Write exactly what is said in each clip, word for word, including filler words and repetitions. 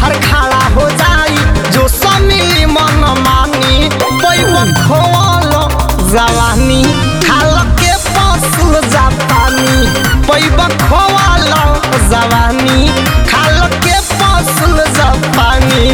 तोहर खड़ा हो जाई जो समिली मन मानी पैब खोल जवानी खाल के पसल जापानी पैब खोल जवानी खाल के पसल जापानी।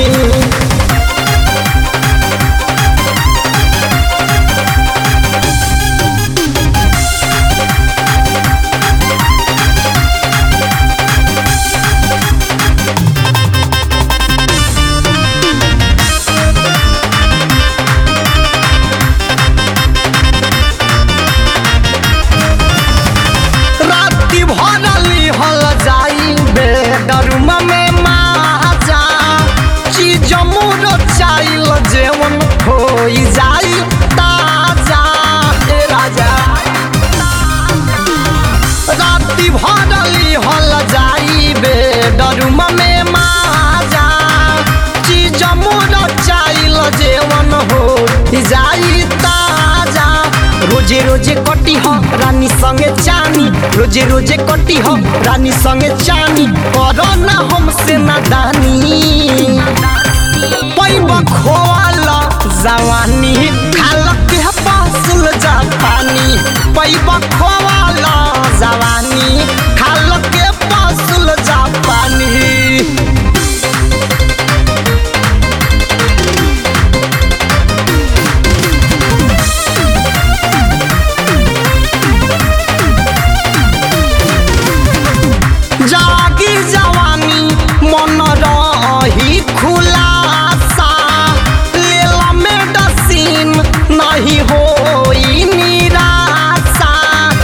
डरुमा में माजा चीज मोर चाइल जेवन हो जाई ताजा ए राजा राती भरली हल जाई बे डरुमा में माजा चीज मोर चाइल जेवन हो जाई ताजा। रोजे रोजे कटी हो रानी संगे चानी रोजे रोजे कटी हो रानी संगे चानी करो ना हमसे नादानी पैब खोल जवानी खाल के पसल जापानी पैब खोल जवानी खाल के पसल जापानी। जागी जवानी मन रही खुलासा लेला मेडिसिन नहीं होई निराशा।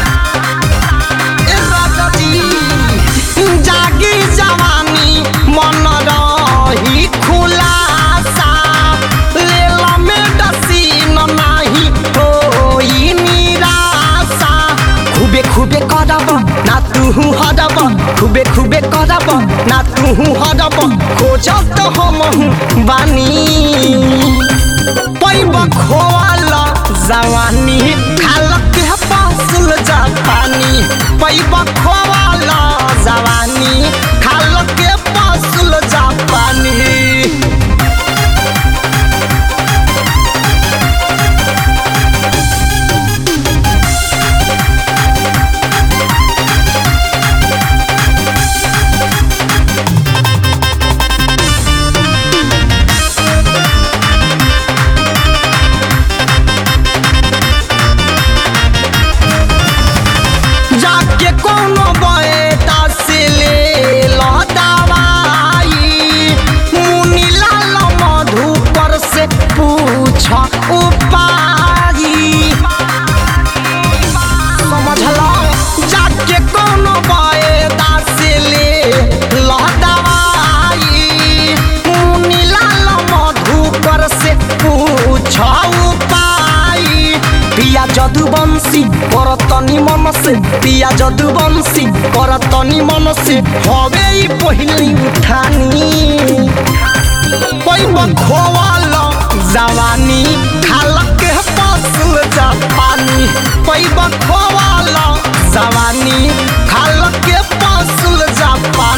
जागी जवानी मन रही खुलासा लेला मेडिसिन नहीं होई निराशा। खूबे खूबे करब ना तू हरब खूबे खूबे करब ना तू हरब खोजत हम बानी पैब खोल जवानी खाल के पसल जापानी पैब खोल जवानी खाल के पसल जापानी। कोनो बेटा से ले लो दवाई मुनि लाल मधुकर से पूछ उपाय समझलो जाके कोनो बेटा से ले लो दवाई मुनि लाल मधुकर से पूछ उपाय। पिया जदुवंशी करतनी मन से पिया जदुवंशी करतनी मन से हवे पहिली उठानी पैब खोल जवानी खाल के पसल जापानी पैब खोल जवानी खाल के पसल जापानी।